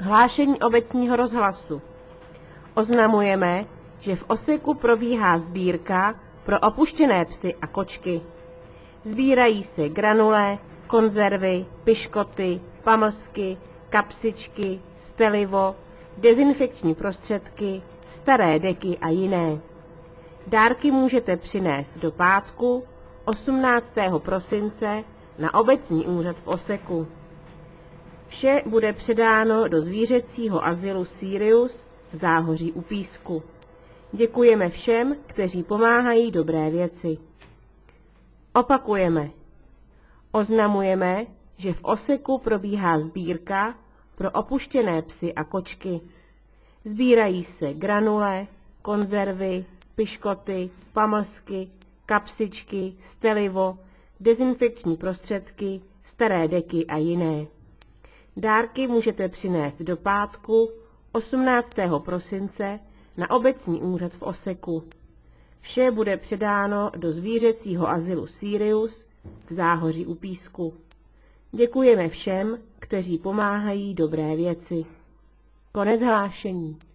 Hlášení obecního rozhlasu. Oznamujeme, že v Oseku probíhá sbírka pro opuštěné psy a kočky. Sbírají se granule, konzervy, piškoty, pamlsky, kapsičky, stelivo, dezinfekční prostředky, staré deky a jiné. Dárky můžete přinést do pátku 18. prosince na obecní úřad v Oseku. Vše bude předáno do zvířecího azylu Sirius v Záhoří u Písku. Děkujeme všem, kteří pomáhají dobré věci. Opakujeme. Oznamujeme, že v Oseku probíhá sbírka pro opuštěné psy a kočky. Sbírají se granule, konzervy, piškoty, pamlsky, kapsičky, stelivo, dezinfekční prostředky, staré deky a jiné. Dárky můžete přinést do pátku 18. prosince na obecní úřad v Oseku. Vše bude předáno do zvířecího azylu Sirius v Záhoří u Písku. Děkujeme všem, kteří pomáhají dobré věci. Konec hlášení.